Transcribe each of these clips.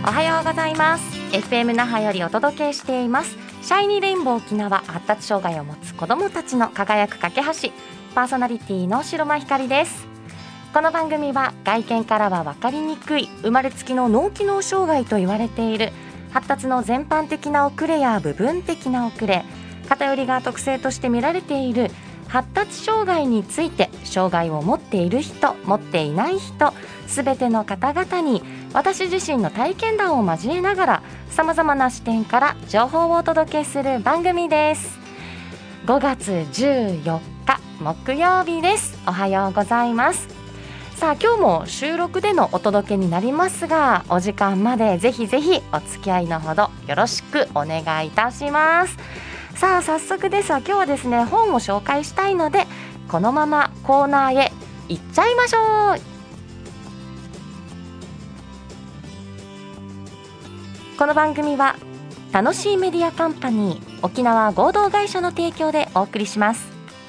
おはようございます。 FM 那覇よりお届けしていますシャイニーレインボー沖縄、発達障害を持つ子どもたちの輝く架け橋、パーソナリティの白間ひかりです。この番組は外見からは分かりにくい生まれつきの脳機能障害と言われている発達の全般的な遅れや部分的な遅れ、偏りが特性として見られている発達障害について、障害を持っている人、持っていない人、すべての方々に私自身の体験談を交えながら、さまざまな視点から情報をお届けする番組です。5月14日木曜日です。おはようございます。さあ、今日も収録でのお届けになりますが、お時間までぜひぜひお付き合いのほどよろしくお願いいたします。さあ、早速ですが、今日はですね、本を紹介したいので、このままコーナーへ行っちゃいましょう。この番組は楽しいメディアカンパニー沖縄合同会社の提供でお送りします。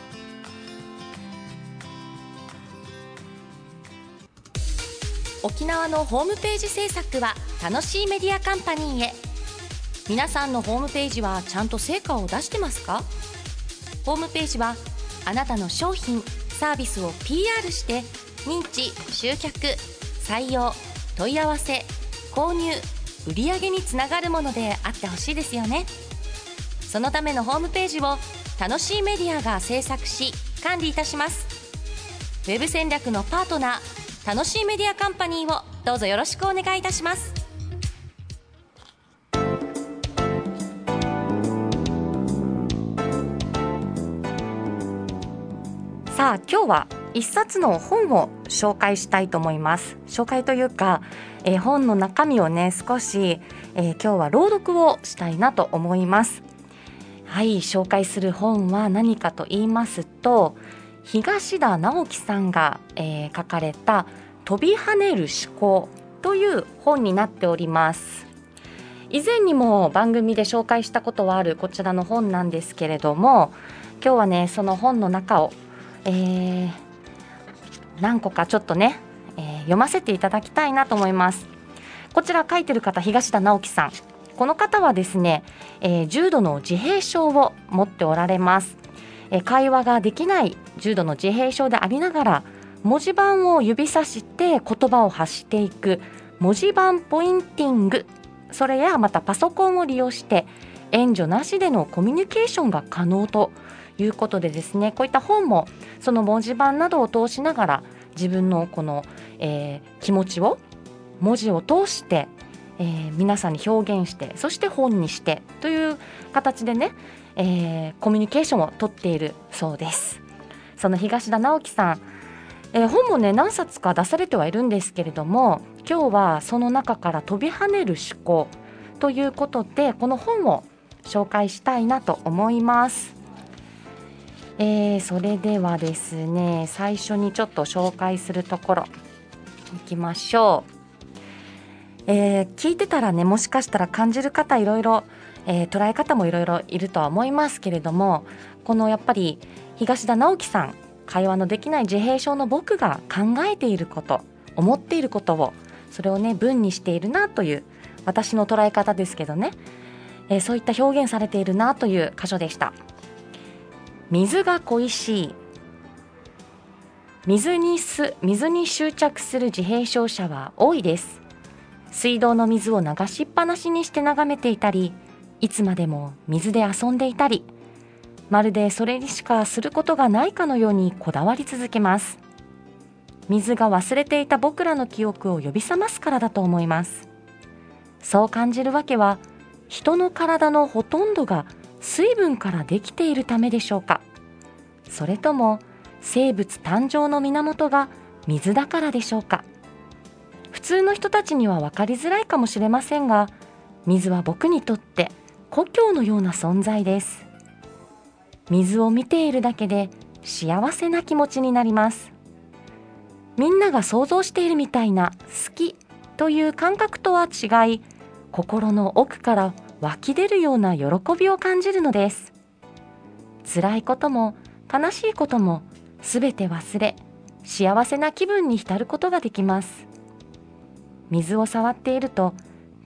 沖縄のホームページ制作は楽しいメディアカンパニーへ。皆さんのホームページはちゃんと成果を出してますか？ホームページはあなたの商品サービスを PR して認知、集客、採用、問い合わせ、購入、売上につながるものであってほしいですよね。そのためのホームページを楽しいメディアが制作し管理いたします。ウェブ戦略のパートナー、楽しいメディアカンパニーをどうぞよろしくお願いいたします。さあ、今日は一冊の本を紹介したいと思います。紹介というか、本の中身をね、少し、今日は朗読をしたいなと思います。はい、紹介する本は何かと言いますと、東田直樹さんが、書かれた飛び跳ねる思考という本になっております。以前にも番組で紹介したことはあるこちらの本なんですけれども、今日はね、その本の中を何個かちょっとね、読ませていただきたいなと思います。こちら書いてる方、東田直樹さん。この方はですね、重度の自閉症を持っておられます。会話ができない重度の自閉症でありながら、文字盤を指さして言葉を発していく文字盤ポインティング、それやまたパソコンを利用して援助なしでのコミュニケーションが可能ということでですね、こういった本もその文字盤などを通しながら自分のこの、気持ちを文字を通して、皆さんに表現して、そして本にしてという形でね、コミュニケーションをとっているそうです。その東田直樹さん、本もね、何冊か出されてはいるんですけれども、今日はその中から飛び跳ねる思考ということで、この本を紹介したいなと思います。それではですね、最初にちょっと紹介するところいきましょう。聞いてたらね、もしかしたら感じる方いろいろ、捉え方もいろいろいるとは思いますけれども、このやっぱり東田直樹さん、会話のできない自閉症の僕が考えていること、思っていることを、それをね、文にしているなという私の捉え方ですけどね、そういった表現されているなという箇所でした。水が恋しい。水に執着する自閉症者は多いです。水道の水を流しっぱなしにして眺めていたり、いつまでも水で遊んでいたり、まるでそれにしかすることがないかのようにこだわり続けます。水が忘れていた僕らの記憶を呼び覚ますからだと思います。そう感じるわけは、人の体のほとんどが水分からできているためでしょうか。それとも生物誕生の源が水だからでしょうか。普通の人たちには分かりづらいかもしれませんが、水は僕にとって故郷のような存在です。水を見ているだけで幸せな気持ちになります。みんなが想像しているみたいな好きという感覚とは違い、心の奥から湧き出るような喜びを感じるのです。辛いことも悲しいこともすべて忘れ、幸せな気分に浸ることができます。水を触っていると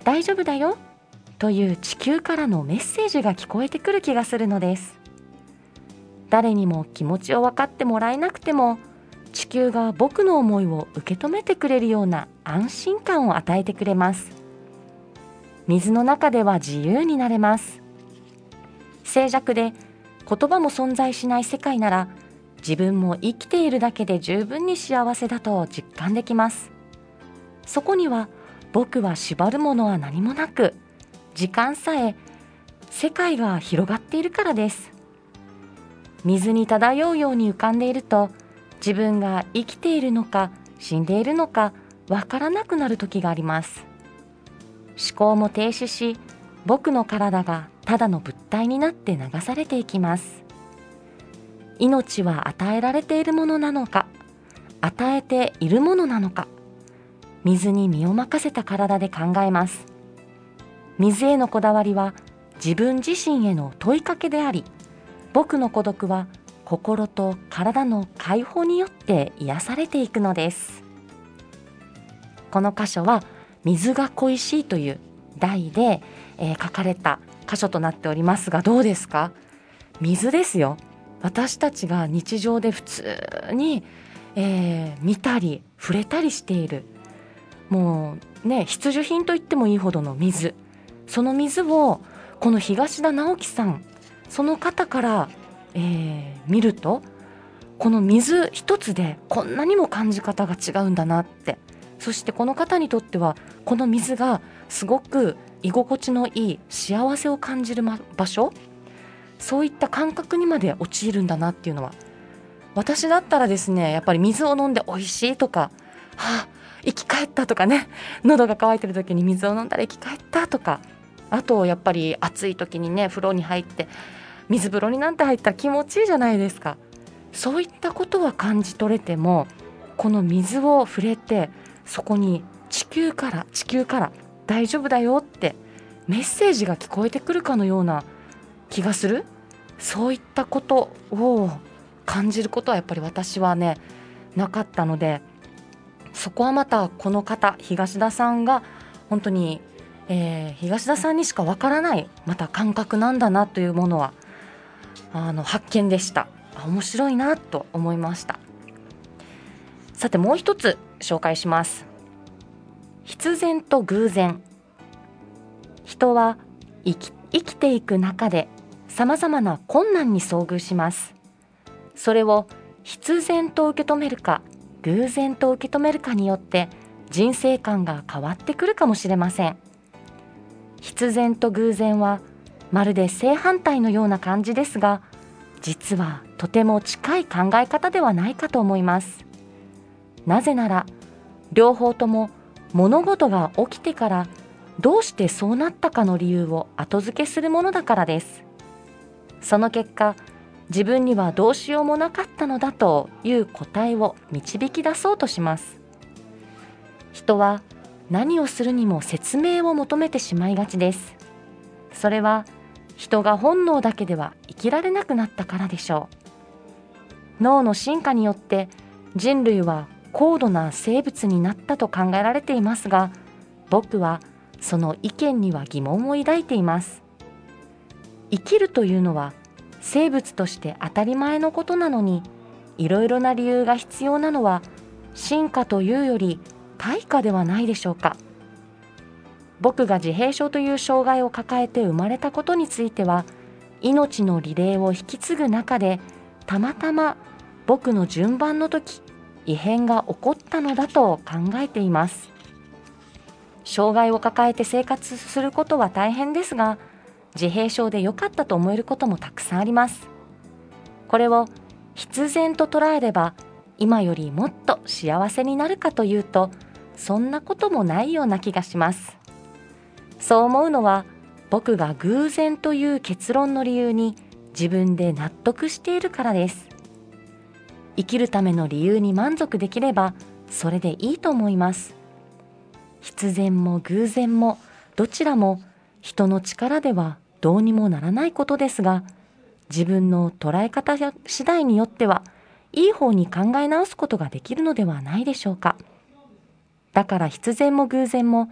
大丈夫だよという地球からのメッセージが聞こえてくる気がするのです。誰にも気持ちを分かってもらえなくても、地球が僕の思いを受け止めてくれるような安心感を与えてくれます。水の中では自由になれます。静寂で言葉も存在しない世界なら、自分も生きているだけで十分に幸せだと実感できます。そこには僕は縛るものは何もなく、時間さえ世界が広がっているからです。水に漂うように浮かんでいると、自分が生きているのか死んでいるのかわからなくなる時があります。思考も停止し、僕の体がただの物体になって流されていきます。命は与えられているものなのか、与えているものなのか、水に身を任せた体で考えます。水へのこだわりは自分自身への問いかけであり、僕の孤独は心と体の解放によって癒されていくのです。この箇所は水が恋しいという題で、書かれた箇所となっておりますが、どうですか？水ですよ。私たちが日常で普通に、見たり触れたりしている、もうね、必需品と言ってもいいほどの水。その水をこの東田直樹さん、その方から、見ると、この水一つでこんなにも感じ方が違うんだなって。そしてこの方にとってはこの水がすごく居心地のいい幸せを感じる場所、そういった感覚にまで陥るんだなっていうのは、私だったらですね、やっぱり水を飲んで美味しいとか、生き返ったとかね、喉が渇いてる時に水を飲んだら生き返ったとか、あとやっぱり暑い時にね、風呂に入って水風呂になんて入ったら気持ちいいじゃないですか。そういったことは感じ取れても、この水を触れて、そこに地球から大丈夫だよってメッセージが聞こえてくるかのような気がする。そういったことを感じることはやっぱり私はね、なかったので、そこはまたこの方、東田さんが本当に、東田さんにしかわからないまた感覚なんだなというものは発見でした。面白いなと思いました。さて、もう一つ紹介します。必然と偶然。人は生きていく中でさまざまな困難に遭遇します。それを必然と受け止めるか偶然と受け止めるかによって人生観が変わってくるかもしれません。必然と偶然はまるで正反対のような感じですが、実はとても近い考え方ではないかと思います。なぜなら両方とも物事が起きてからどうしてそうなったかの理由を後付けするものだからです。その結果、自分にはどうしようもなかったのだという答えを導き出そうとします。人は何をするにも説明を求めてしまいがちです。それは人が本能だけでは生きられなくなったからでしょう。脳の進化によって人類は高度な生物になったと考えられていますが、僕はその意見には疑問を抱いています。生きるというのは生物として当たり前のことなのに、いろいろな理由が必要なのは進化というより退化ではないでしょうか。僕が自閉症という障害を抱えて生まれたことについては、命のリレーを引き継ぐ中でたまたま僕の順番の時、異変が起こったのだと考えています。障害を抱えて生活することは大変ですが、自閉症で良かったと思えることもたくさんあります。これを必然と捉えれば、今よりもっと幸せになるかというと、そんなこともないような気がします。そう思うのは、僕が偶然という結論の理由に自分で納得しているからです。生きるための理由に満足できれば、それでいいと思います。必然も偶然もどちらも人の力ではどうにもならないことですが、自分の捉え方次第によってはいい方に考え直すことができるのではないでしょうか。だから必然も偶然も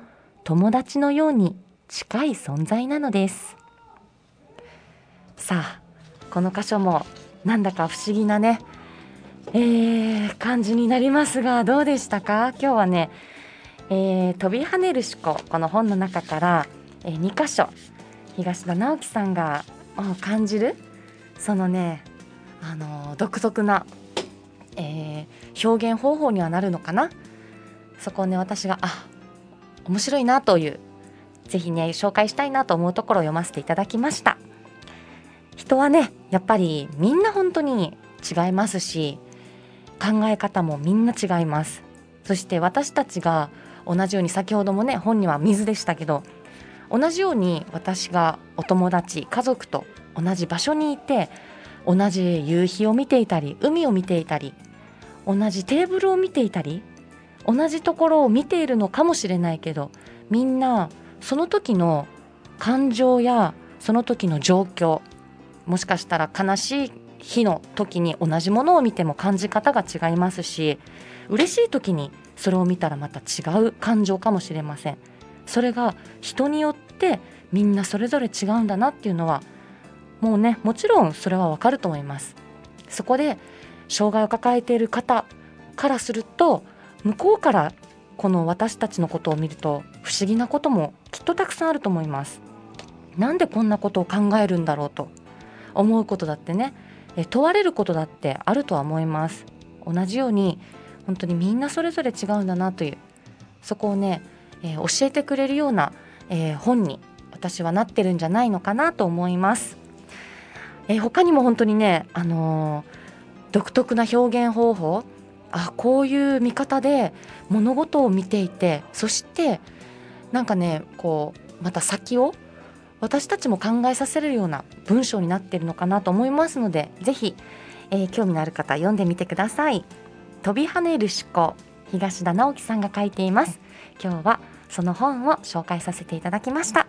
友達のように近い存在なのです。さあこの箇所もなんだか不思議なね、感じになりますが、どうでしたか？今日はね、飛び跳ねる思考、この本の中から、2箇所東田直樹さんが感じるそのね、独特な、表現方法にはなるのかな。そこをね私が面白いなという、ぜひね紹介したいなと思うところを読ませていただきました。人はねやっぱりみんな本当に違いますし、考え方もみんな違います。そして私たちが同じように、先ほどもね本には水でしたけど、同じように私がお友達家族と同じ場所にいて、同じ夕日を見ていたり海を見ていたり、同じテーブルを見ていたり、同じところを見ているのかもしれないけど、みんなその時の感情やその時の状況、もしかしたら悲しい日の時に同じものを見ても感じ方が違いますし、嬉しい時にそれを見たらまた違う感情かもしれません。それが人によってみんなそれぞれ違うんだなっていうのはもうね、もちろんそれはわかると思います。そこで障害を抱えている方からすると、向こうからこの私たちのことを見ると不思議なこともきっとたくさんあると思います。なんでこんなことを考えるんだろうと思うことだってね、問われることだってあるとは思います。同じように本当にみんなそれぞれ違うんだなという、そこをね、教えてくれるような、本に私はなってるんじゃないのかなと思います。他にも本当にね、独特な表現方法、こういう見方で物事を見ていて、そしてなんかねこうまた先を私たちも考えさせるような文章になっているのかなと思いますので、ぜひ、興味のある方読んでみてください。飛び跳ねる思考、東田直樹さんが書いています。今日はその本を紹介させていただきました。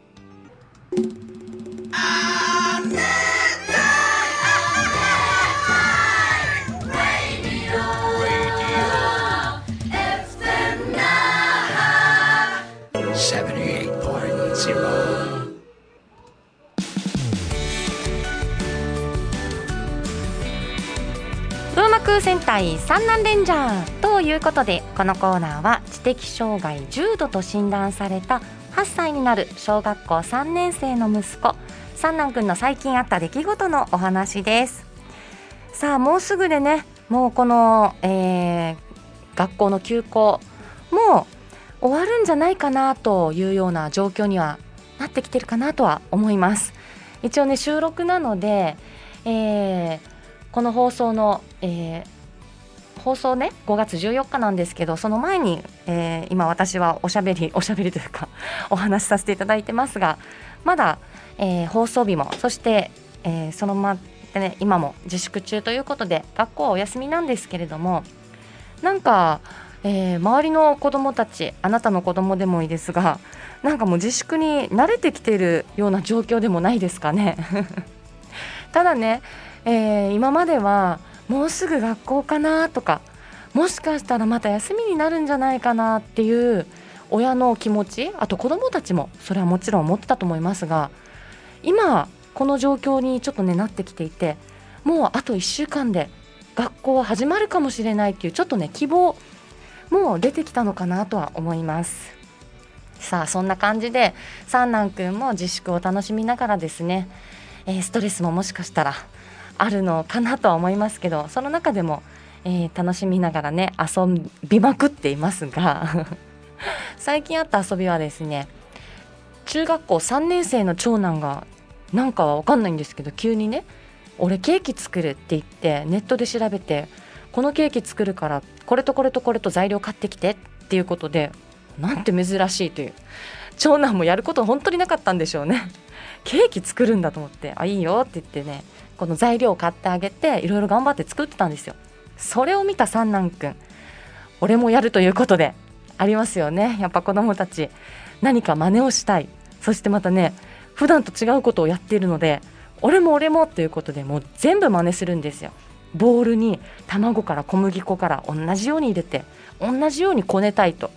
ドーマ空戦隊三男レンジャーということで、このコーナーは知的障害重度と診断された8歳になる小学校3年生の息子三男くんの最近あった出来事のお話です。さあもうすぐでね、もうこの、学校の休校もう終わるんじゃないかなというような状況にはなってきてるかなとは思います。一応ね収録なので、この放送の、放送ね5月14日なんですけど、その前に、今私はおしゃべりというかお話しさせていただいてますが、まだ、放送日もそして、そのままね今も自粛中ということで学校はお休みなんですけれども、なんか、周りの子どもたち、あなたの子どもでもいいですが、なんかもう自粛に慣れてきているような状況でもないですかねただね、今まではもうすぐ学校かなとか、もしかしたらまた休みになるんじゃないかなっていう親の気持ち、あと子どもたちもそれはもちろん思ってたと思いますが、今この状況にちょっとねなってきていて、もうあと1週間で学校は始まるかもしれないっていうちょっとね希望も出てきたのかなとは思います。さあそんな感じで三男くんも自粛を楽しみながらですね、ストレスももしかしたらあるのかなとは思いますけど、その中でも、楽しみながらね遊びまくっていますが最近あった遊びはですね、中学校3年生の長男がなんかは分かんないんですけど、急にね俺ケーキ作るって言ってネットで調べて、このケーキ作るからこれとこれとこれと材料買ってきてっていうことで、なんて珍しいという、長男もやること本当になかったんでしょうねケーキ作るんだと思って、いいよって言ってね、この材料を買ってあげていろいろ頑張って作ってたんですよ。それを見た三男くん、俺もやるということで、ありますよね、やっぱ子どもたち何か真似をしたい、そしてまたね普段と違うことをやっているので、俺もということでもう全部真似するんですよ。ボウルに卵から小麦粉から同じように入れて同じようにこねたいと、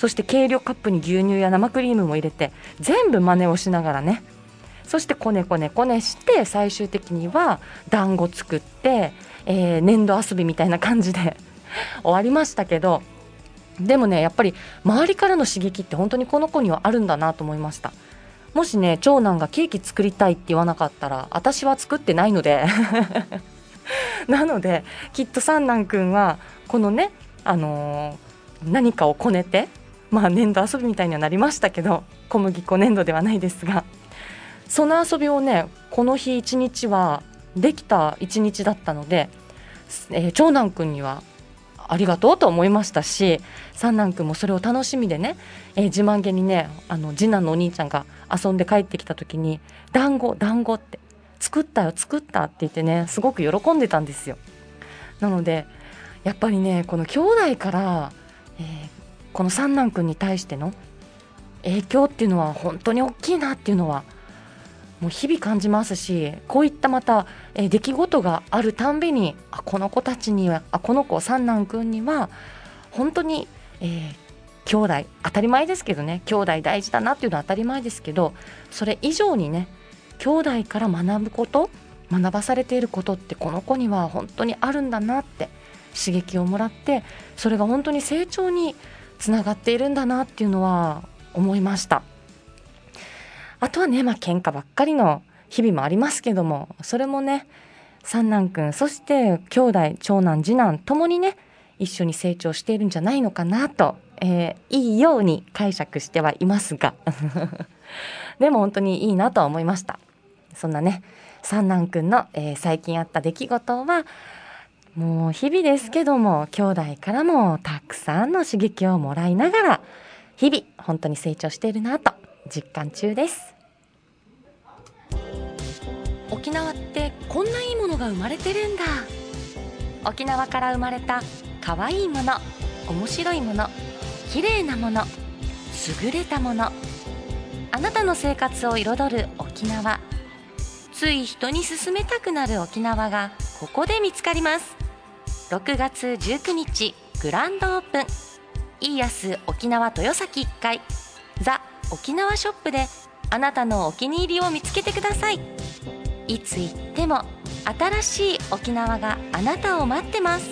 そして計量カップに牛乳や生クリームも入れて全部真似をしながらね、そしてこねして最終的には団子作って、粘土遊びみたいな感じで終わりましたけど、でもねやっぱり周りからの刺激って本当にこの子にはあるんだなと思いました。もしね長男がケーキ作りたいって言わなかったら私は作ってないのでなのできっと三男くんはこのね、何かをこねて、粘土遊びみたいにはなりましたけど、小麦粉粘土ではないですが、その遊びをねこの日一日はできた一日だったので、長男くんにはありがとうと思いましたし、三男くんもそれを楽しみでね、自慢げにね次男のお兄ちゃんが遊んで帰ってきた時に団子って作ったって言ってねすごく喜んでたんですよ。なのでやっぱりねこの兄弟から、この三男くんに対しての影響っていうのは本当に大きいなっていうのはもう日々感じますし、こういったまた、出来事があるたんびにこの子たちにはこの子三男くんには本当に、兄弟当たり前ですけどね、兄弟大事だなっていうのは当たり前ですけど、それ以上にね兄弟から学ばされていることってこの子には本当にあるんだなって刺激をもらって、それが本当に成長につながっているんだなっていうのは思いました。あとはね喧嘩ばっかりの日々もありますけども、それもね三男くんそして兄弟長男次男ともにね一緒に成長しているんじゃないのかなと、いいように解釈してはいますがでも本当にいいなとは思いました。そんなね三男くんの、最近あった出来事はもう日々ですけども兄弟からもたくさんの刺激をもらいながら日々本当に成長しているなと実感中です。沖縄ってこんないいものが生まれてるんだ。沖縄から生まれた可愛いもの、面白いもの、綺麗なもの、優れたもの、あなたの生活を彩る沖縄。つい人に勧めたくなる沖縄がここで見つかります。6月19日グランドオープン、イーアス沖縄豊崎1階ザ・沖縄ショップであなたのお気に入りを見つけてください。いつ行っても新しい沖縄があなたを待ってます。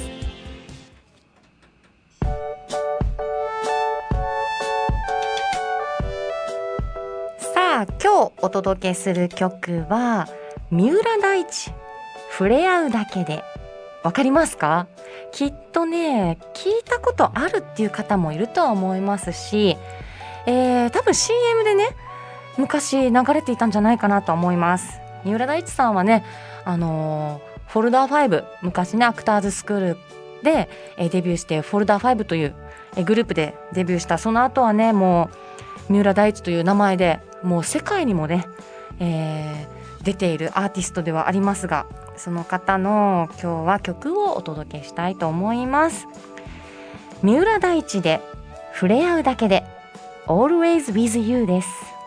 さあ今日お届けする曲は三浦大知、触れ合うだけで。わかりますか？きっとね聞いたことあるっていう方もいるとは思いますし、多分 CM でね昔流れていたんじゃないかなと思います。三浦大知さんはね、フォルダー5、昔ねアクターズスクールで、デビューしてフォルダー5という、グループでデビューした。その後はねもう三浦大知という名前でもう世界にもね、出ているアーティストではありますが、その方の今日は曲をお届けしたいと思います。三浦大知で触れ合うだけで Always with you です。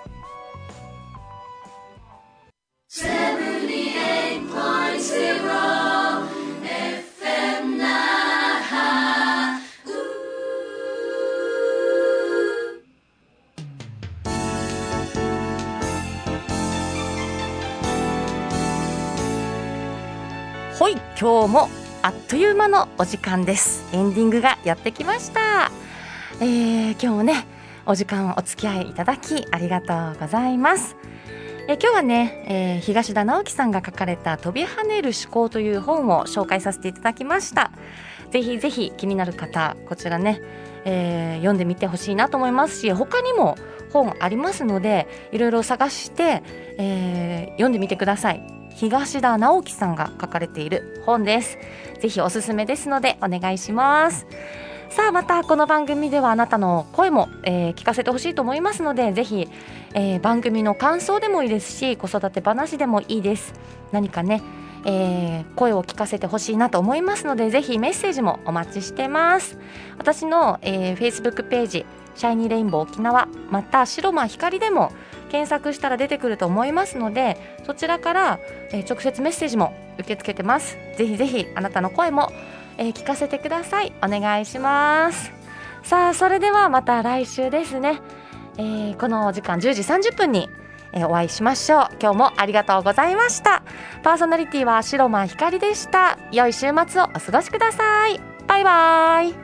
はい、今日もあっという間のお時間です。エンディングがやってきました。今日もねお時間お付き合いいただきありがとうございます。今日はね、東田直樹さんが書かれた飛び跳ねる思考という本を紹介させていただきました。ぜひぜひ気になる方こちらね、読んでみてほしいなと思いますし、他にも本ありますのでいろいろ探して、読んでみてください。東田直樹さんが書かれている本です。ぜひおすすめですのでお願いします。さあまたこの番組ではあなたの声も、聞かせてほしいと思いますので、ぜひ、番組の感想でもいいですし子育て話でもいいです。何かね、声を聞かせてほしいなと思いますので、ぜひメッセージもお待ちしてます。私の、Facebook ページシャイニーレインボー沖縄、また白間光でも検索したら出てくると思いますので、そちらから、直接メッセージも受け付けてます。ぜひぜひあなたの声も、聞かせてください。お願いします。 さあそれではまた来週ですね、この時間10時30分にお会いしましょう。今日もありがとうございました。パーソナリティは白間ひかりでした。良い週末をお過ごしください。バイバイ。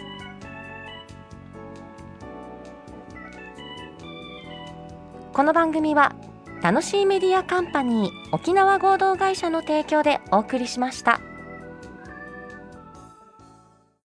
この番組は楽しいメディアカンパニー沖縄合同会社の提供でお送りしました。